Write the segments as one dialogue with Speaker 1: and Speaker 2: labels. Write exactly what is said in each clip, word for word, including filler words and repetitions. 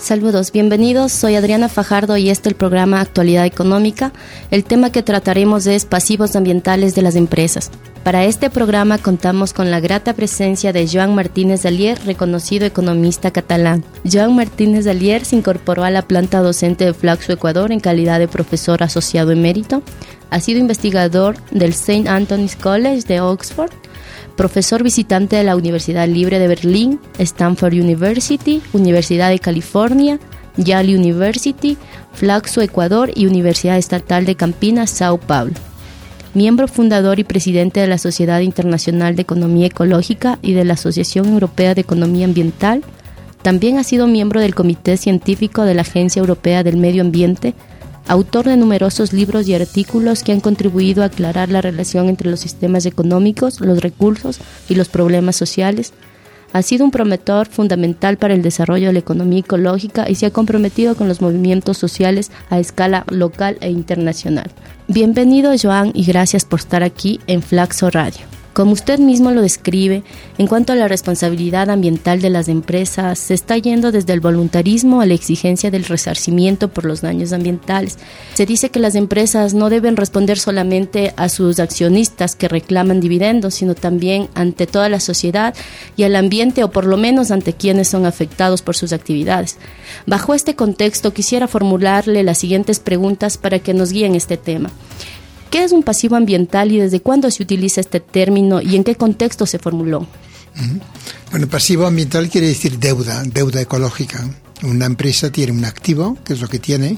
Speaker 1: Saludos, bienvenidos. Soy Adriana Fajardo y este es el programa Actualidad Económica. El tema que trataremos es pasivos ambientales de las empresas. Para este programa contamos con la grata presencia de Joan Martínez Dalier, reconocido economista catalán. Joan Martínez Dalier se incorporó a la planta docente de Flaxo Ecuador en calidad de profesor asociado emérito. Ha sido investigador del Saint Anthony's College de Oxford, profesor visitante de la Universidad Libre de Berlín, Stanford University, Universidad de California, Yale University, Flaxo Ecuador y Universidad Estatal de Campinas, Sao Paulo. Miembro fundador y presidente de la Sociedad Internacional de Economía Ecológica y de la Asociación Europea de Economía Ambiental. También ha sido miembro del Comité Científico de la Agencia Europea del Medio Ambiente, autor de numerosos libros y artículos que han contribuido a aclarar la relación entre los sistemas económicos, los recursos y los problemas sociales. Ha sido un promotor fundamental para el desarrollo de la economía ecológica y se ha comprometido con los movimientos sociales a escala local e internacional. Bienvenido, Joan, y gracias por estar aquí en Flaxo Radio. Como usted mismo lo describe, en cuanto a la responsabilidad ambiental de las empresas, se está yendo desde el voluntarismo a la exigencia del resarcimiento por los daños ambientales. Se dice que las empresas no deben responder solamente a sus accionistas que reclaman dividendos, sino también ante toda la sociedad y al ambiente, o por lo menos ante quienes son afectados por sus actividades. Bajo este contexto, quisiera formularle las siguientes preguntas para que nos guíen este tema. ¿Qué es un pasivo ambiental y desde cuándo se utiliza este término y en qué contexto se formuló?
Speaker 2: Uh-huh. Bueno, pasivo ambiental quiere decir deuda, deuda ecológica. Una empresa tiene un activo, que es lo que tiene,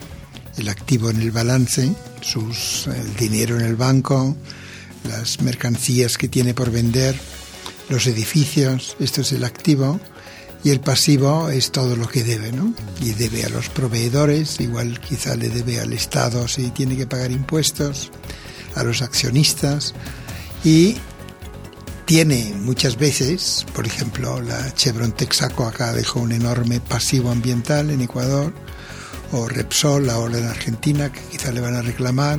Speaker 2: el activo en el balance, sus, el dinero en el banco, las mercancías que tiene por vender, los edificios, esto es el activo. Y el pasivo es todo lo que debe, ¿no? Y debe a los proveedores, igual quizá le debe al Estado si tiene que pagar impuestos, a los accionistas. Y tiene muchas veces, por ejemplo, la Chevron Texaco acá dejó un enorme pasivo ambiental en Ecuador, o Repsol ahora en Argentina, que quizá le van a reclamar,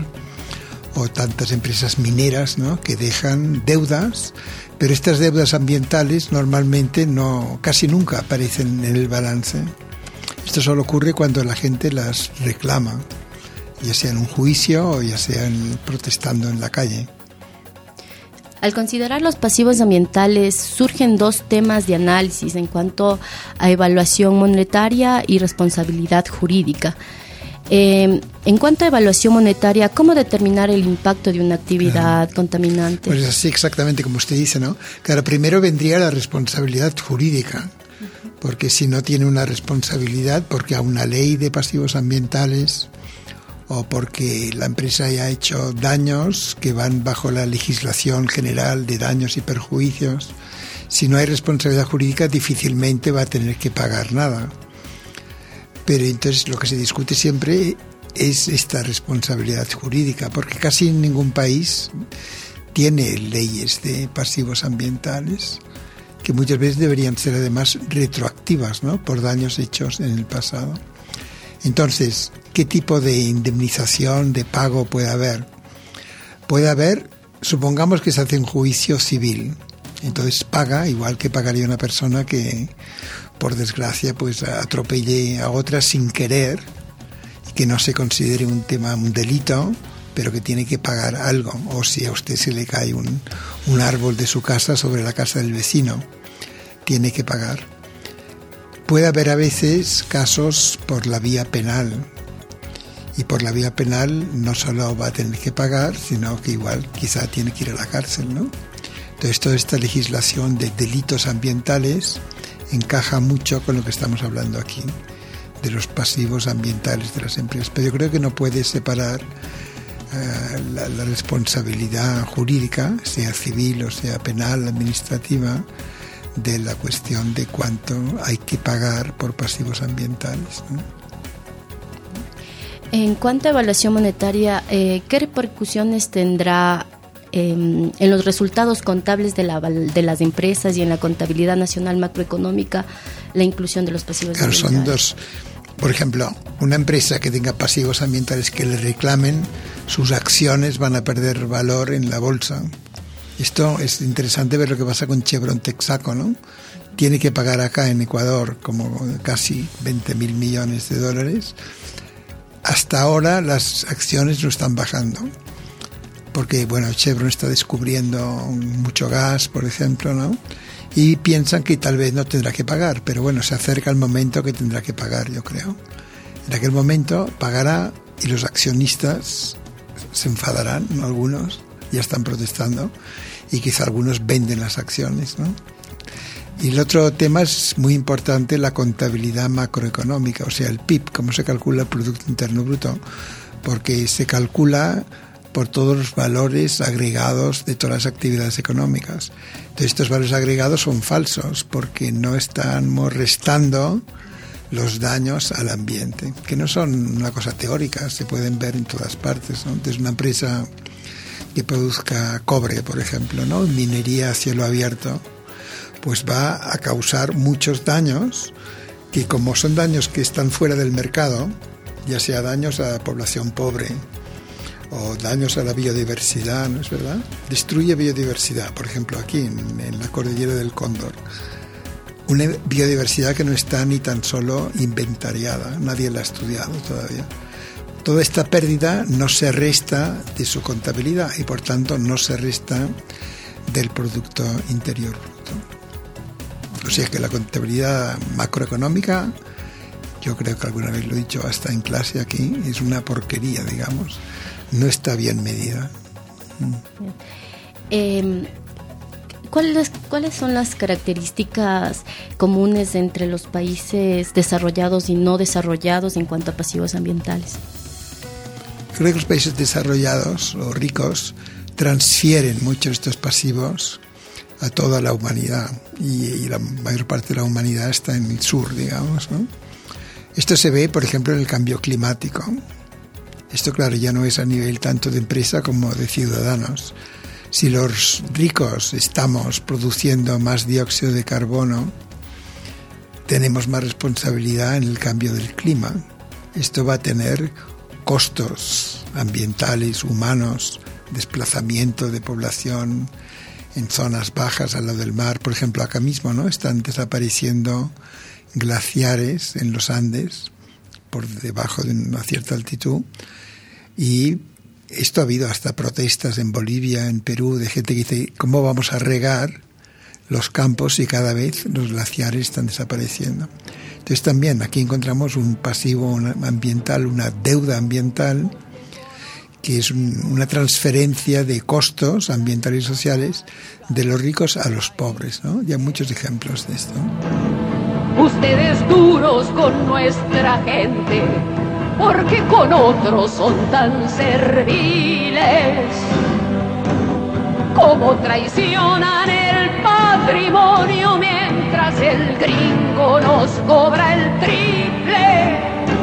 Speaker 2: o tantas empresas mineras, ¿no?, que dejan deudas. Pero estas deudas ambientales normalmente no, casi nunca aparecen en el balance. Esto solo ocurre cuando la gente las reclama, ya sea en un juicio o ya sea en, protestando en la calle.
Speaker 1: Al considerar los pasivos ambientales, surgen dos temas de análisis en cuanto a evaluación monetaria y responsabilidad jurídica. Eh, en cuanto a evaluación monetaria, ¿cómo determinar el impacto de una actividad claro. contaminante?
Speaker 2: Pues así exactamente como usted dice, ¿no? Claro, primero vendría la responsabilidad jurídica, uh-huh. porque si no tiene una responsabilidad, porque a una ley de pasivos ambientales o porque la empresa haya hecho daños que van bajo la legislación general de daños y perjuicios, si no hay responsabilidad jurídica difícilmente va a tener que pagar nada. Pero entonces lo que se discute siempre es esta responsabilidad jurídica, porque casi ningún país tiene leyes de pasivos ambientales, que muchas veces deberían ser además retroactivas, ¿no?, por daños hechos en el pasado. Entonces, ¿qué tipo de indemnización, de pago puede haber? Puede haber, supongamos que se hace un juicio civil, entonces paga igual que pagaría una persona que, por desgracia, pues atropelle a otra sin querer y que no se considere un tema, un delito, pero que tiene que pagar algo. O si a usted se le cae un, un árbol de su casa sobre la casa del vecino, tiene que pagar. Puede haber a veces casos por la vía penal. Y por la vía penal no solo va a tener que pagar, sino que igual quizá tiene que ir a la cárcel, ¿no? Entonces toda esta legislación de delitos ambientales encaja mucho con lo que estamos hablando aquí, de los pasivos ambientales de las empresas. Pero yo creo que no puede separar uh, la, la responsabilidad jurídica, sea civil o sea penal, administrativa, de la cuestión de cuánto hay que pagar por pasivos ambientales, ¿no?
Speaker 1: En cuanto a evaluación monetaria, eh, ¿qué repercusiones tendrá en los resultados contables de, la, de las empresas y en la contabilidad nacional macroeconómica la inclusión de los pasivos
Speaker 2: claro,
Speaker 1: ambientales?
Speaker 2: Son dos. Por ejemplo, una empresa que tenga pasivos ambientales que le reclamen, sus acciones van a perder valor en la bolsa. Esto es interesante ver lo que pasa con Chevron Texaco, ¿no? tiene que pagar acá en Ecuador como casi veinte mil millones de dólares, hasta ahora las acciones no están bajando. Porque, bueno, Chevron está descubriendo mucho gas, por ejemplo, ¿no? Y piensan que tal vez no tendrá que pagar, pero bueno, se acerca el momento que tendrá que pagar, yo creo. En aquel momento pagará y los accionistas se enfadarán, ¿no? Algunos ya están protestando y quizá algunos venden las acciones, ¿no? Y el otro tema es muy importante, la contabilidad macroeconómica, o sea, el P I B, cómo se calcula el Producto Interno Bruto, porque se calcula por todos los valores agregados de todas las actividades económicas. Entonces, estos valores agregados son falsos porque no estamos restando los daños al ambiente, que no son una cosa teórica, se pueden ver en todas partes, ¿no? Entonces, una empresa que produzca cobre, por ejemplo, ¿no? Minería a cielo abierto, pues va a causar muchos daños que, como son daños que están fuera del mercado, ya sea daños a la población pobre o daños a la biodiversidad, ¿no es verdad? Destruye biodiversidad, por ejemplo, aquí en, en la cordillera del Cóndor. Una biodiversidad que no está ni tan solo inventariada, nadie la ha estudiado todavía. Toda esta pérdida no se resta de su contabilidad y, por tanto, no se resta del Producto Interior Bruto. O sea que la contabilidad macroeconómica, yo creo que alguna vez lo he dicho hasta en clase aquí, es una porquería, digamos. No está bien medida.
Speaker 1: Eh, ¿cuáles, ¿Cuáles son las características comunes entre los países desarrollados y no desarrollados en cuanto a pasivos ambientales?
Speaker 2: Creo que los países desarrollados o ricos transfieren muchos de estos pasivos a toda la humanidad y, y la mayor parte de la humanidad está en el sur, digamos, ¿no? Esto se ve, por ejemplo, en el cambio climático. Esto, claro, ya no es a nivel tanto de empresa como de ciudadanos. Si los ricos estamos produciendo más dióxido de carbono, tenemos más responsabilidad en el cambio del clima. Esto va a tener costos ambientales, humanos, desplazamiento de población en zonas bajas al lado del mar. Por ejemplo, acá mismo, ¿no? Están desapareciendo glaciares en los Andes por debajo de una cierta altitud, y esto ha habido hasta protestas en Bolivia, en Perú, de gente que dice, ¿cómo vamos a regar los campos si cada vez los glaciares están desapareciendo? Entonces también aquí encontramos un pasivo ambiental, una deuda ambiental, que es un, una transferencia de costos ambientales y sociales de los ricos a los pobres, ¿no? Y hay muchos ejemplos de esto.
Speaker 3: Ustedes duros con nuestra gente, porque con otros son tan serviles. Como traicionan el patrimonio mientras el gringo nos cobra el triple.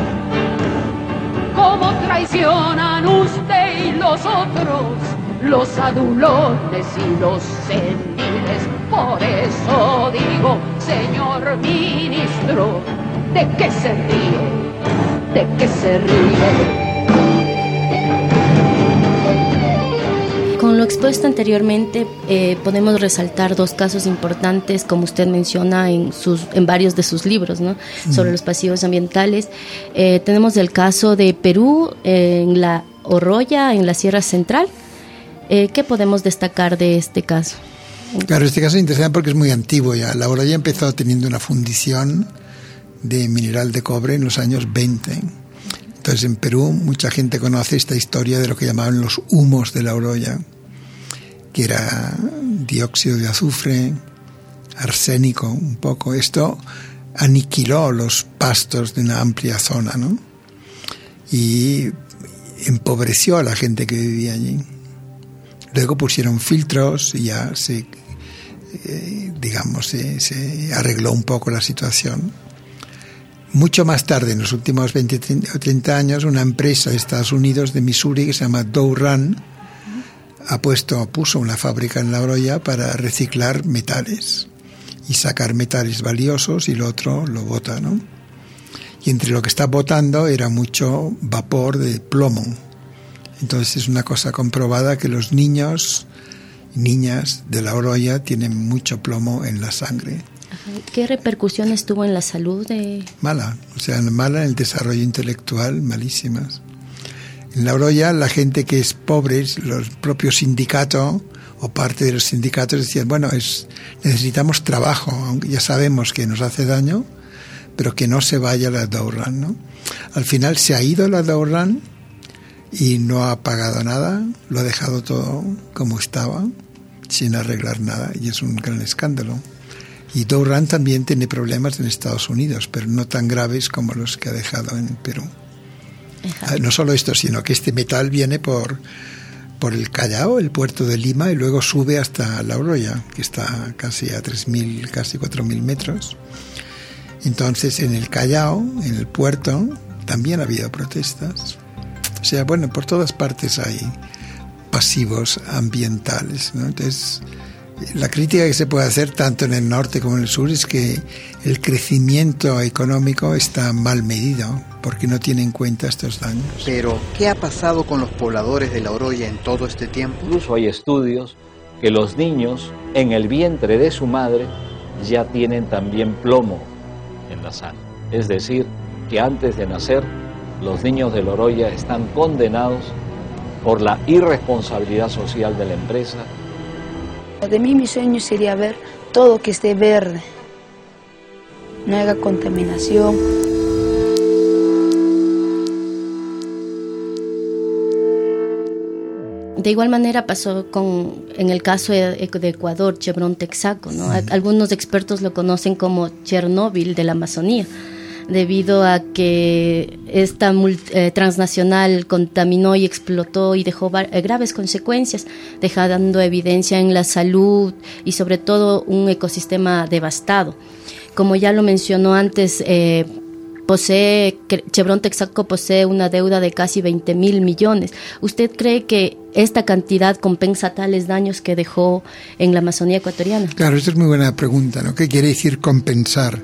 Speaker 3: Como traicionan usted y los otros, los adulones y los seniles. Por eso digo, señor ministro, ¿de qué se ríe? ¿De qué se ríe?
Speaker 1: Con lo expuesto anteriormente, eh, podemos resaltar dos casos importantes, como usted menciona en, sus, en varios de sus libros, ¿no? Mm. Sobre los pasivos ambientales. Eh, tenemos el caso de Perú, eh, en la Oroya, en la Sierra Central. Eh, ¿Qué podemos destacar de este caso?
Speaker 2: Claro, este caso es interesante porque es muy antiguo ya. La Oroya empezó teniendo una fundición de mineral de cobre en los años veinte. Entonces, en Perú mucha gente conoce esta historia de lo que llamaban los humos de la Oroya, que era dióxido de azufre, arsénico un poco. Esto aniquiló los pastos de una amplia zona, ¿no? Y empobreció a la gente que vivía allí. Luego pusieron filtros y ya se, eh, digamos, se, se arregló un poco la situación. Mucho más tarde, en los últimos veinte o treinta años, una empresa de Estados Unidos, de Missouri, que se llama Dow Run, ha puesto, puso una fábrica en la Oroya para reciclar metales y sacar metales valiosos, y lo otro lo bota, ¿no? Y entre lo que está botando era mucho vapor de plomo. Entonces es una cosa comprobada que los niños y niñas de la Oroya tienen mucho plomo en la sangre.
Speaker 1: ¿Qué repercusiones tuvo en la salud? De...
Speaker 2: Mala, o sea, mala en el desarrollo intelectual, malísimas. En La Oroya, la gente que es pobre, los propios sindicatos o parte de los sindicatos decían, bueno, es, necesitamos trabajo, aunque ya sabemos que nos hace daño, pero que no se vaya la Dourran, ¿no? Al final se ha ido la Dourran y no ha pagado nada, lo ha dejado todo como estaba, sin arreglar nada, y es un gran escándalo. Y Dourran también tiene problemas en Estados Unidos, pero no tan graves como los que ha dejado en Perú. Ajá. No solo esto, sino que este metal viene por, por el Callao, el puerto de Lima, y luego sube hasta La Oroya, que está casi a tres mil, casi cuatro mil metros. Entonces, en el Callao, en el puerto, también ha habido protestas. O sea, bueno, por todas partes hay pasivos ambientales, ¿no? Entonces, la crítica que se puede hacer tanto en el norte como en el sur es que el crecimiento económico está mal medido porque no tiene en cuenta estos daños.
Speaker 4: Pero, ¿qué ha pasado con los pobladores de La Oroya en todo este tiempo?
Speaker 5: Incluso hay estudios que los niños en el vientre de su madre ya tienen también plomo en la sangre. Es decir, que antes de nacer, los niños de La Oroya están condenados por la irresponsabilidad social de la empresa.
Speaker 6: De mí mi sueño sería ver todo que esté verde, no haya contaminación.
Speaker 1: De igual manera pasó con, en el caso de, de Ecuador, Chevron Texaco, ¿no? Sí. Algunos expertos lo conocen como Chernóbil de la Amazonía, debido a que esta multi, eh, transnacional contaminó y explotó y dejó eh, graves consecuencias, dejando evidencia en la salud y sobre todo un ecosistema devastado. Como ya lo mencionó antes, eh, posee Chevron Texaco posee una deuda de casi veinte mil millones. ¿Usted cree que esta cantidad compensa tales daños que dejó en la Amazonía ecuatoriana?
Speaker 2: Claro, esta es muy buena pregunta, ¿no? ¿Qué quiere decir compensar?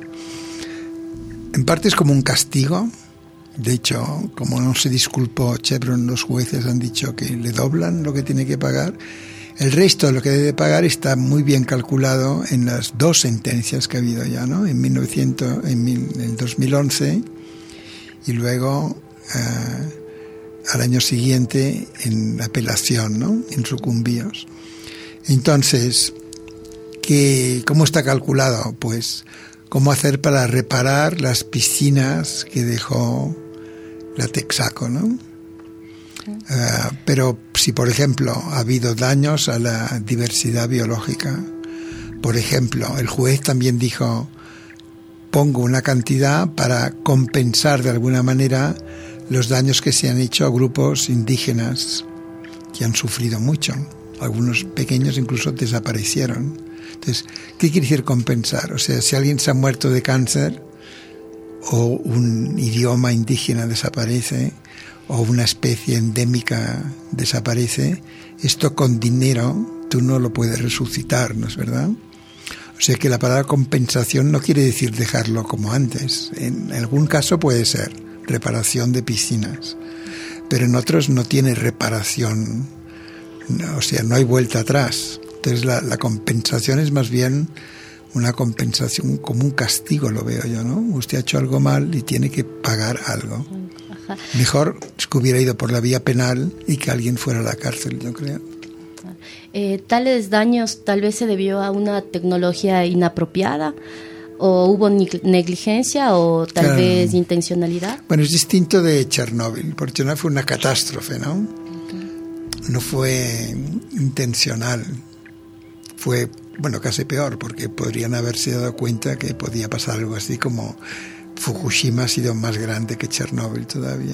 Speaker 2: En parte es como un castigo. De hecho, como no se disculpó Chevron, los jueces han dicho que le doblan lo que tiene que pagar. El resto de lo que debe pagar está muy bien calculado en las dos sentencias que ha habido ya, ¿no? En, mil novecientos, en, mil, en dos mil once y luego uh, al año siguiente en apelación, ¿no? En sucumbíos. Entonces, ¿qué, ¿cómo está calculado? Pues cómo hacer para reparar las piscinas que dejó la Texaco, ¿no? Uh, pero si, por ejemplo, ha habido daños a la diversidad biológica, por ejemplo, el juez también dijo, pongo una cantidad para compensar de alguna manera los daños que se han hecho a grupos indígenas que han sufrido mucho. Algunos pequeños incluso desaparecieron. Entonces, ¿qué quiere decir compensar? O sea, si alguien se ha muerto de cáncer o un idioma indígena desaparece o una especie endémica desaparece, esto con dinero tú no lo puedes resucitar, ¿no es verdad? O sea que la palabra compensación no quiere decir dejarlo como antes. En algún caso puede ser reparación de piscinas, pero en otros no tiene reparación, o sea, no hay vuelta atrás. Entonces la, la compensación es más bien una compensación como un castigo, lo veo yo, ¿no? Usted ha hecho algo mal y tiene que pagar algo. Ajá. Mejor que hubiera ido por la vía penal y que alguien fuera a la cárcel, yo creo.
Speaker 1: Eh, ¿Tales daños tal vez se debió a una tecnología inapropiada? ¿O hubo negligencia o tal claro. vez intencionalidad?
Speaker 2: Bueno, es distinto de Chernóbil, porque Chernóbil fue una catástrofe, ¿no? No fue intencional. Fue, bueno, casi peor, porque podrían haberse dado cuenta que podía pasar algo así, como Fukushima ha sido más grande que Chernóbil todavía.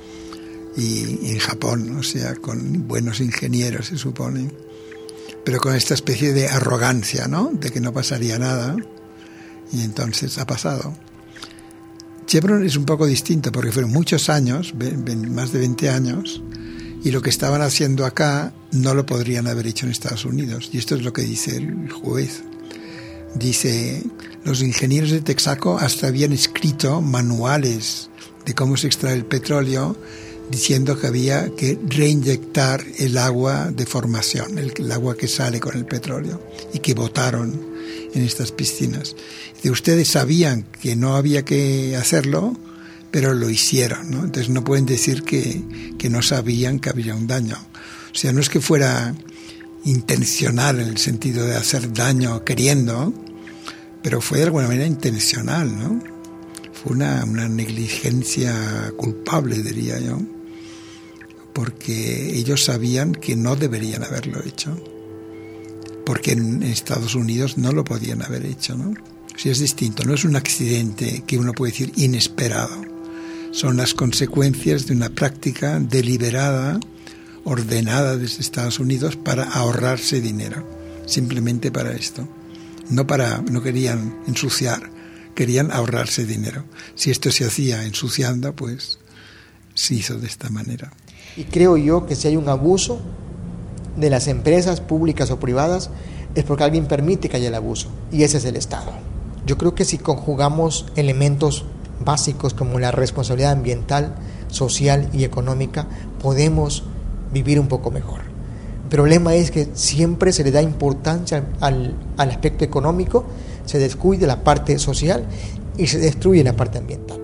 Speaker 2: Y, y en Japón, o sea, con buenos ingenieros, se supone. Pero con esta especie de arrogancia, ¿no? De que no pasaría nada. Y entonces ha pasado. Chevron es un poco distinto, porque fueron muchos años, más de veinte años, y lo que estaban haciendo acá no lo podrían haber hecho en Estados Unidos. Y esto es lo que dice el juez. Dice, los ingenieros de Texaco hasta habían escrito manuales de cómo se extrae el petróleo, diciendo que había que reinyectar el agua de formación, el, el agua que sale con el petróleo, y que botaron en estas piscinas. Dice, ustedes sabían que no había que hacerlo, pero lo hicieron, ¿no? Entonces no pueden decir que, que no sabían que había un daño. O sea, no es que fuera intencional en el sentido de hacer daño queriendo, pero fue de alguna manera intencional, ¿no? Fue una, una negligencia culpable, diría yo, porque ellos sabían que no deberían haberlo hecho, porque en Estados Unidos no lo podían haber hecho, ¿no? O sea, es distinto, no es un accidente que uno puede decir inesperado, son las consecuencias de una práctica deliberada, ordenada desde Estados Unidos para ahorrarse dinero, simplemente para esto. No para, no querían ensuciar, querían ahorrarse dinero. Si esto se hacía ensuciando, pues se hizo de esta manera.
Speaker 7: Y creo yo que si hay un abuso de las empresas públicas o privadas, es porque alguien permite que haya el abuso, y ese es el Estado. Yo creo que si conjugamos elementos básicos como la responsabilidad ambiental, social y económica, podemos vivir un poco mejor. El problema es que siempre se le da importancia al, al aspecto económico, se descuida la parte social y se destruye la parte ambiental.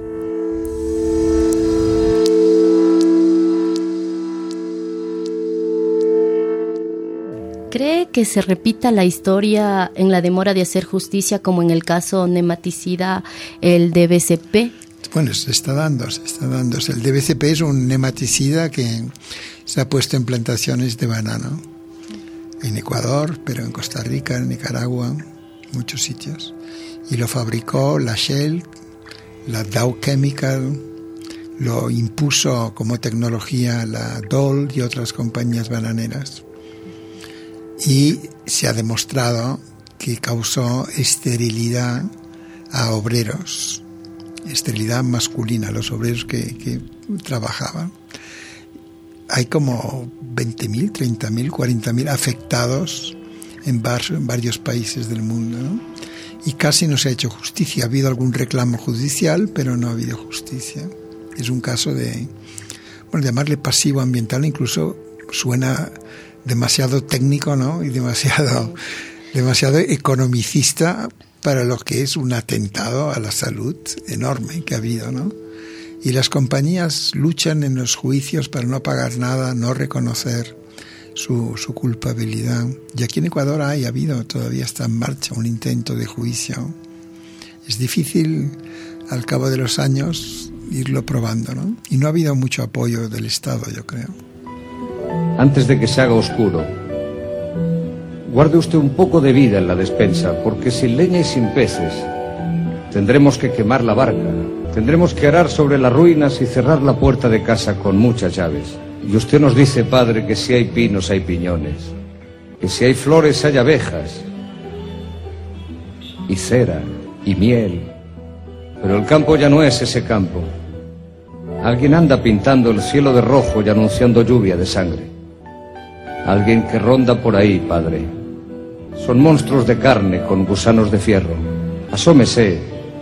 Speaker 1: ¿Cree que se repita la historia en la demora de hacer justicia como en el caso nematicida, el D B C P?
Speaker 2: Bueno, se está dando, se está dando. El D B C P es un nematicida que se ha puesto en plantaciones de banano. En Ecuador, pero en Costa Rica, en Nicaragua, muchos sitios. Y lo fabricó la Shell, la Dow Chemical, lo impuso como tecnología la Dole y otras compañías bananeras. Y se ha demostrado que causó esterilidad a obreros, esterilidad masculina a los obreros que, que trabajaban. Hay como veinte mil, treinta mil, cuarenta mil afectados en, bar, en varios países del mundo, ¿no? Y casi no se ha hecho justicia. Ha habido algún reclamo judicial, pero no ha habido justicia. Es un caso de, bueno, llamarle pasivo ambiental incluso suena demasiado técnico, ¿no? Y demasiado, demasiado economicista para lo que es un atentado a la salud enorme que ha habido, ¿no? Y las compañías luchan en los juicios para no pagar nada, no reconocer su, su culpabilidad. Y aquí en Ecuador hay, ha habido, todavía está en marcha un intento de juicio. Es difícil, al cabo de los años, irlo probando, ¿no? Y no ha habido mucho apoyo del Estado, yo creo.
Speaker 8: Antes de que se haga oscuro, guarde usted un poco de vida en la despensa, porque sin leña y sin peces tendremos que quemar la barca, tendremos que arar sobre las ruinas y cerrar la puerta de casa con muchas llaves. Y usted nos dice, padre, que si hay pinos hay piñones, que si hay flores hay abejas, y cera, y miel. Pero el campo ya no es ese campo. Alguien anda pintando el cielo de rojo y anunciando lluvia de sangre. Alguien que ronda por ahí, padre. Son monstruos de carne con gusanos de fierro. Asómese.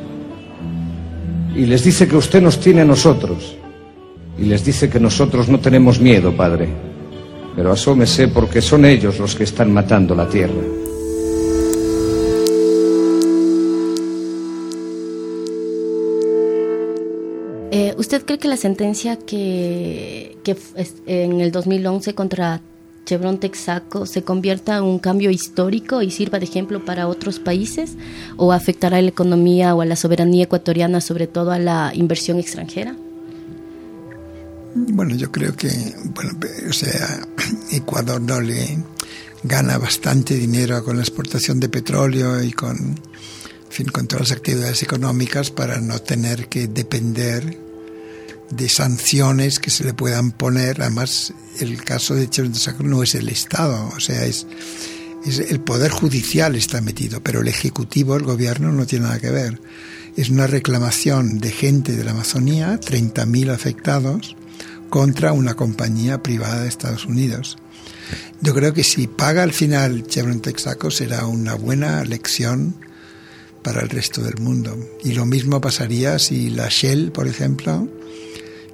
Speaker 8: Y les dice que usted nos tiene a nosotros. Y les dice que nosotros no tenemos miedo, padre. Pero asómese porque son ellos los que están matando la tierra.
Speaker 1: Eh, ¿Usted cree que la sentencia que, que en el dos mil once contra Chevron Texaco se convierta en un cambio histórico y sirva de ejemplo para otros países? ¿O afectará a la economía o a la soberanía ecuatoriana, sobre todo a la inversión extranjera?
Speaker 2: Bueno, yo creo que, bueno, o sea, Ecuador no le gana bastante dinero con la exportación de petróleo y con, en fin, con todas las actividades económicas para no tener que depender de sanciones que se le puedan poner. Además, el caso de Chevron Texaco no es el Estado, o sea, es, es el Poder Judicial está metido, pero el Ejecutivo, el Gobierno, no tiene nada que ver. Es una reclamación de gente de la Amazonía, treinta mil afectados, contra una compañía privada de Estados Unidos. Yo creo que si paga al final Chevron Texaco será una buena lección para el resto del mundo. Y lo mismo pasaría si la Shell, por ejemplo,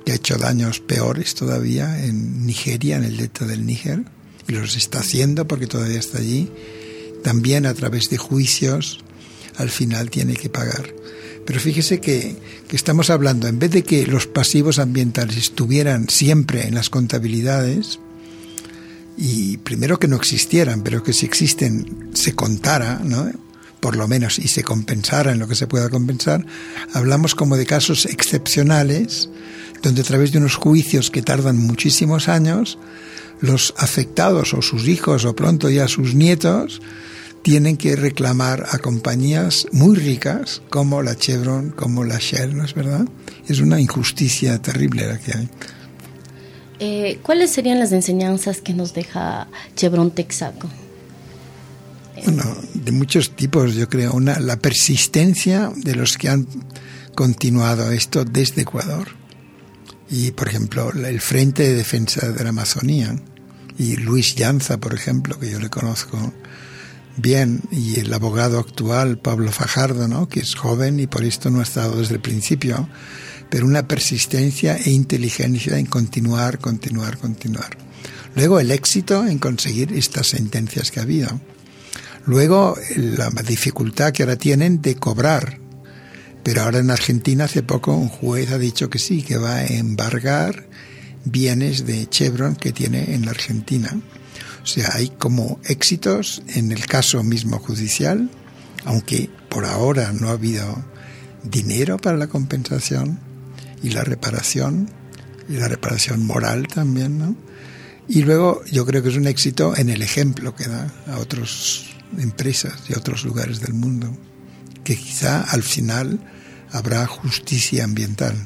Speaker 2: que ha hecho daños peores todavía en Nigeria, en el delta del Níger, y los está haciendo porque todavía está allí. También a través de juicios, al final tiene que pagar. Pero fíjese que, que estamos hablando, en vez de que los pasivos ambientales estuvieran siempre en las contabilidades, y primero que no existieran, pero que si existen se contara, ¿no?, por lo menos, y se compensara en lo que se pueda compensar, hablamos como de casos excepcionales, donde a través de unos juicios que tardan muchísimos años, los afectados o sus hijos o pronto ya sus nietos tienen que reclamar a compañías muy ricas como la Chevron, como la Shell, ¿no es verdad? Es una injusticia terrible la que hay.
Speaker 1: Eh, ¿Cuáles serían las enseñanzas que nos deja Chevron Texaco?
Speaker 2: Bueno, de muchos tipos, yo creo. Una, la persistencia de los que han continuado esto desde Ecuador. Y, por ejemplo, el Frente de Defensa de la Amazonía. Y Luis Llanza, por ejemplo, que yo le conozco bien. Y el abogado actual, Pablo Fajardo, ¿no?, que es joven y por esto no ha estado desde el principio. Pero una persistencia e inteligencia en continuar, continuar, continuar. Luego el éxito en conseguir estas sentencias que ha habido. Luego la dificultad que ahora tienen de cobrar. Pero ahora en Argentina hace poco un juez ha dicho que sí, que va a embargar bienes de Chevron que tiene en la Argentina. O sea, hay como éxitos en el caso mismo judicial, aunque por ahora no ha habido dinero para la compensación y la reparación, y la reparación moral también, ¿no? Y luego yo creo que es un éxito en el ejemplo que da a otras empresas y a otros lugares del mundo, que quizá al final habrá justicia ambiental.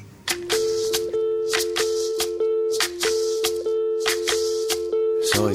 Speaker 9: Soy,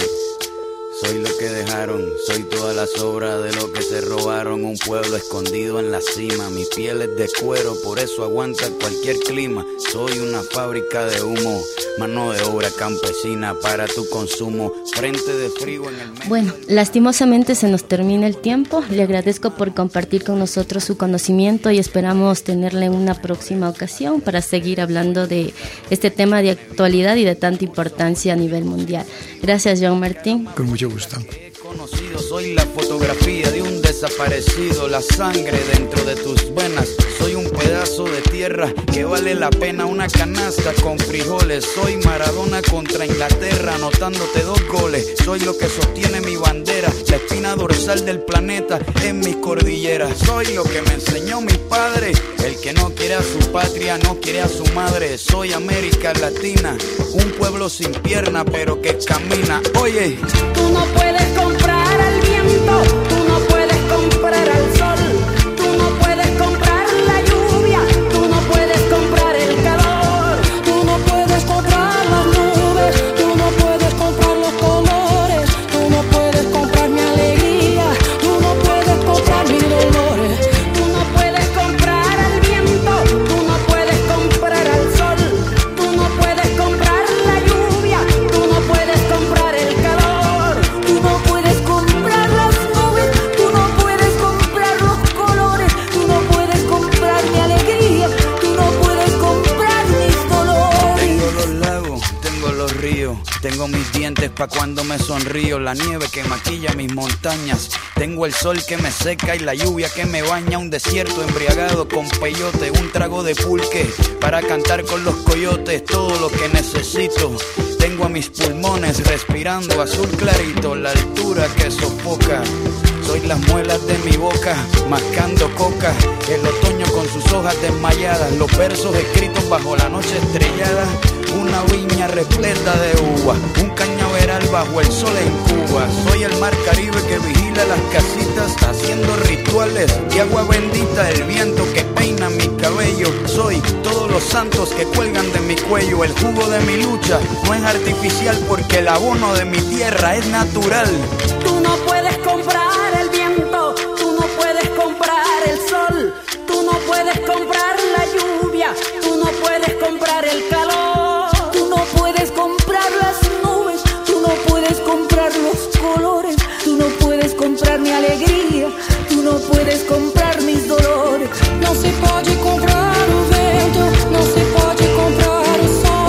Speaker 9: soy lo que dejaron, soy toda la sobra de lo que se robaron. Un pueblo escondido en la cima, mi piel es de cuero, por eso aguanta cualquier clima. Soy una fábrica de humo, mano de obra campesina para tu consumo, frente de frío en el medio.
Speaker 1: Bueno, lastimosamente se nos termina el tiempo. Le agradezco por compartir con nosotros su conocimiento y esperamos tenerle en una próxima ocasión para seguir hablando de este tema de actualidad y de tanta importancia a nivel mundial. Gracias, Joan Martín.
Speaker 2: Con mucho gusto.
Speaker 9: Conocido, soy la fotografía de un desaparecido, la sangre dentro de tus venas. Soy un pedazo de tierra que vale la pena una canasta con frijoles. Soy Maradona contra Inglaterra, anotándote dos goles. Soy lo que sostiene mi bandera, la espina dorsal del planeta en mis cordilleras. Soy lo que me enseñó mi padre, el que no quiere a su patria, no quiere a su madre. Soy América Latina, un pueblo sin pierna pero que camina. Oye,
Speaker 3: tú no puedes comprar al viento, tú no puedes comprar al sol, tú no puedes comprar la lluvia, tú no puedes comprar el calor, tú no puedes comprar las nubes, tú no puedes comprar los colores, tú no puedes comprar mi alegría, tú no puedes comprar mis dolores, tú no puedes comprar al viento, tú no puedes comprar al sol, tú no puedes comprar la lluvia, tú no puedes comprar el calor, tú no puedes comprar las nubes, tú no puedes comprar los colores, tú no puedes comprar mi alegría, tú no puedes comprar mis dolores.
Speaker 9: tengo los lagos, tengo los ríos, tengo mis dientes pa' cuando me sonrío, la nieve que maquilla mis montañas, tengo el sol que me seca y la lluvia que me baña, un desierto embriagado con peyote, un trago de pulque para cantar con los coyotes, todo lo que necesito. Tengo a mis pulmones respirando azul clarito, la altura que sofoca. Soy las muelas de mi boca, mascando coca, el otoño con sus hojas desmayadas, los versos escritos bajo la noche estrellada, una viña repleta de uva, un cañaveral bajo el sol en Cuba. Soy el mar Caribe que vigila las casitas, haciendo rituales de agua bendita, el viento que peina mi cabello. Soy todos los santos que cuelgan de mi cuello, el jugo de mi lucha no es artificial porque el abono de mi tierra es natural.
Speaker 3: Tú no puedes comprar el viento, tú no puedes comprar el sol, tú no puedes comprar la lluvia, tú no puedes comprar el calor, tú no puedes comprar las nubes, tú no puedes comprar los colores, tú no puedes comprar mi alegría, tú no puedes comprar mis dolores. Não se pode comprar o vento, não se pode comprar o sol.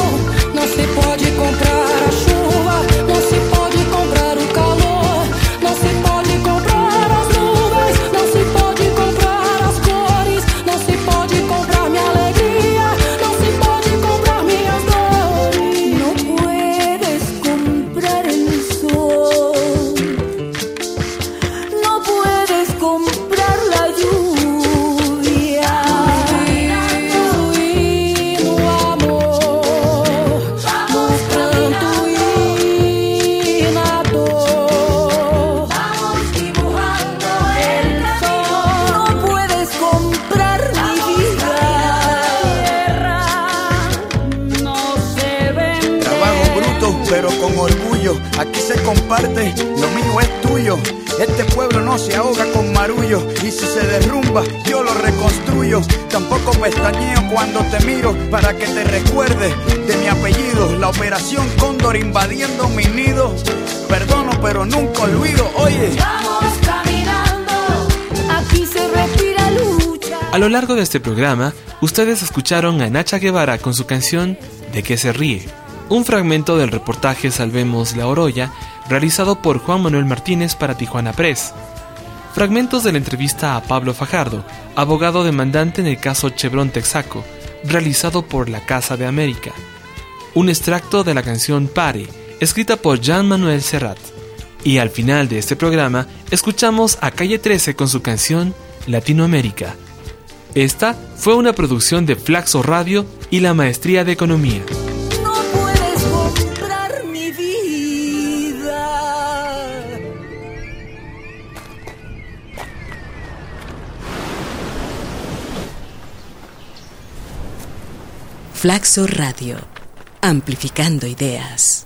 Speaker 9: aquí se comparte, lo mío es tuyo. Este pueblo no se ahoga con marullo, y si se derrumba, yo lo reconstruyo. Tampoco pestañeo cuando te miro, para que te recuerdes de mi apellido. La operación Cóndor invadiendo mi nido. Perdono, pero nunca olvido, oye.
Speaker 10: Vamos caminando, aquí se respira lucha.
Speaker 11: A lo largo de este programa, ustedes escucharon a Nacha Guevara con su canción ¿De qué se ríe?, un fragmento del reportaje Salvemos la Oroya, realizado por Juan Manuel Martínez para Tijuana Press. Fragmentos de la entrevista a Pablo Fajardo, abogado demandante en el caso Chevron Texaco, realizado por la Casa de América. Un extracto de la canción Pare, escrita por Jean Manuel Serrat. Y al final de este programa, escuchamos a Calle trece con su canción Latinoamérica. Esta fue una producción de Flaxo Radio y la Maestría de Economía.
Speaker 10: No puedes comprar mi vida.
Speaker 12: Flaxo Radio, amplificando ideas.